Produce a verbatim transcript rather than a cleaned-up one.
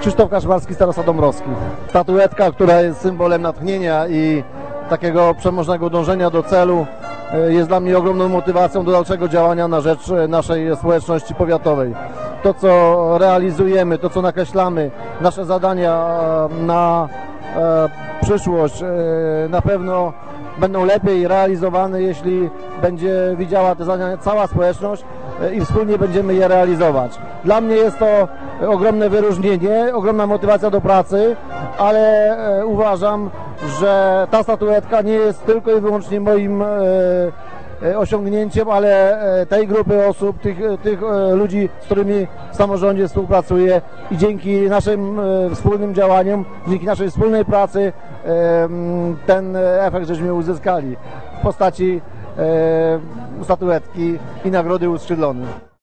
Krzysztof Kaszmarski, starosta Dąbrowski. Statuetka, która jest symbolem natchnienia i takiego przemożnego dążenia do celu, jest dla mnie ogromną motywacją do dalszego działania na rzecz naszej społeczności powiatowej. To, co realizujemy, to, co nakreślamy, nasze zadania na przyszłość na pewno będą lepiej realizowane, jeśli będzie widziała te zadania cała społeczność i wspólnie będziemy je realizować. Dla mnie jest to ogromne wyróżnienie, ogromna motywacja do pracy, ale uważam, że ta statuetka nie jest tylko i wyłącznie moim osiągnięciem, ale tej grupy osób, tych, tych ludzi, z którymi w samorządzie współpracuję, i dzięki naszym wspólnym działaniom, dzięki naszej wspólnej pracy ten efekt żeśmy uzyskali w postaci statuetki i nagrody Uskrzydlony.